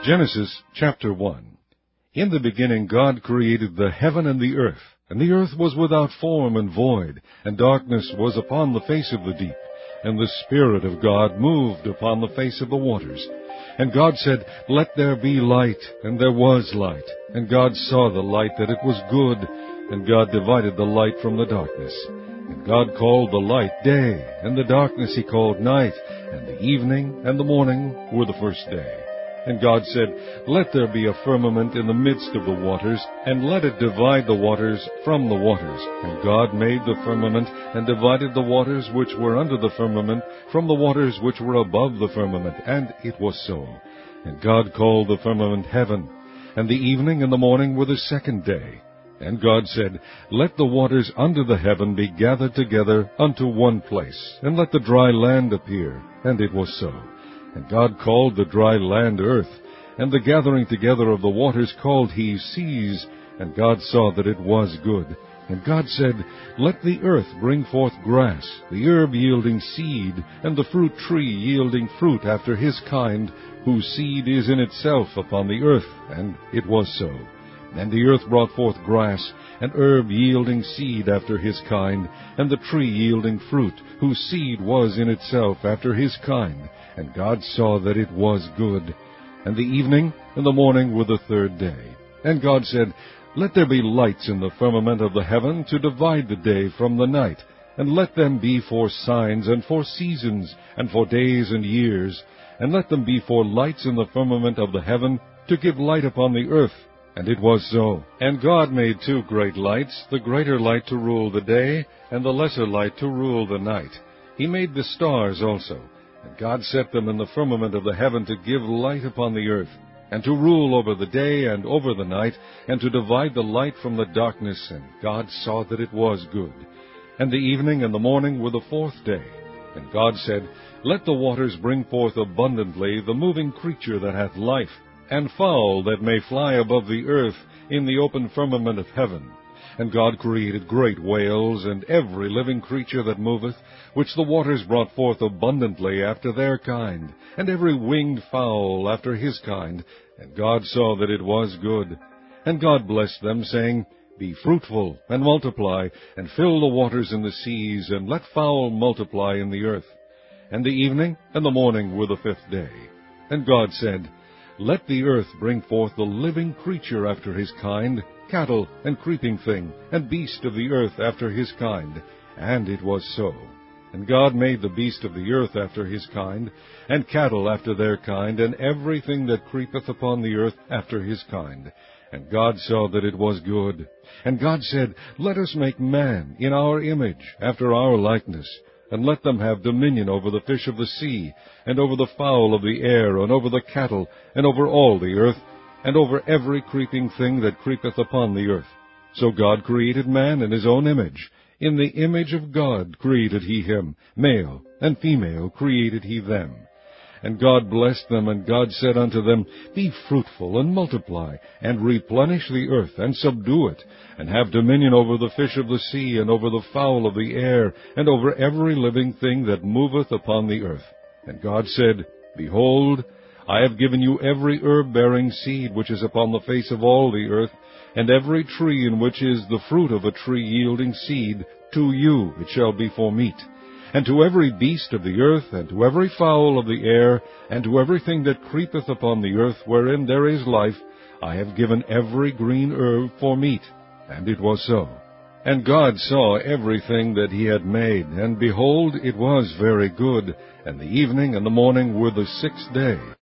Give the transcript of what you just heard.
Genesis chapter 1. In the beginning God created the heaven and the earth was without form and void, and darkness was upon the face of the deep, and the Spirit of God moved upon the face of the waters. And God said, Let there be light, and there was light. And God saw the light that it was good, and God divided the light from the darkness. And God called the light day, and the darkness he called night, and the evening and the morning were the first day. And God said, Let there be a firmament in the midst of the waters, and let it divide the waters from the waters. And God made the firmament, and divided the waters which were under the firmament from the waters which were above the firmament. And it was so. And God called the firmament heaven. And the evening and the morning were the second day. And God said, Let the waters under the heaven be gathered together unto one place, and let the dry land appear. And it was so. And God called the dry land earth, and the gathering together of the waters called he seas. And God saw that it was good. And God said, Let the earth bring forth grass, the herb yielding seed, and the fruit tree yielding fruit after his kind, whose seed is in itself upon the earth. And it was so. And the earth brought forth grass, and herb yielding seed after his kind, and the tree yielding fruit, whose seed was in itself after his kind. And God saw that it was good. And the evening and the morning were the third day. And God said, Let there be lights in the firmament of the heaven to divide the day from the night, and let them be for signs and for seasons, and for days and years, and let them be for lights in the firmament of the heaven to give light upon the earth. And it was so. And God made two great lights, the greater light to rule the day, and the lesser light to rule the night. He made the stars also. And God set them in the firmament of the heaven to give light upon the earth, and to rule over the day and over the night, and to divide the light from the darkness. And God saw that it was good. And the evening and the morning were the fourth day. And God said, Let the waters bring forth abundantly the moving creature that hath life, and fowl that may fly above the earth in the open firmament of heaven. And God created great whales, and every living creature that moveth, which the waters brought forth abundantly after their kind, and every winged fowl after his kind. And God saw that it was good. And God blessed them, saying, Be fruitful, and multiply, and fill the waters in the seas, and let fowl multiply in the earth. And the evening and the morning were the fifth day. And God said, Let the earth bring forth the living creature after his kind, cattle, and creeping thing, and beast of the earth after his kind. And it was so. And God made the beast of the earth after his kind, and cattle after their kind, and everything that creepeth upon the earth after his kind. And God saw that it was good. And God said, Let us make man in our image, after our likeness, and let them have dominion over the fish of the sea, and over the fowl of the air, and over the cattle, and over all the earth, and over every creeping thing that creepeth upon the earth. So God created man in his own image. In the image of God created he him, male and female created he them. And God blessed them, and God said unto them, Be fruitful, and multiply, and replenish the earth, and subdue it, and have dominion over the fish of the sea, and over the fowl of the air, and over every living thing that moveth upon the earth. And God said, Behold, I have given you every herb-bearing seed which is upon the face of all the earth, and every tree in which is the fruit of a tree yielding seed, to you it shall be for meat. And to every beast of the earth, and to every fowl of the air, and to everything that creepeth upon the earth wherein there is life, I have given every green herb for meat. And it was so. And God saw everything that he had made, and behold, it was very good. And the evening and the morning were the sixth day.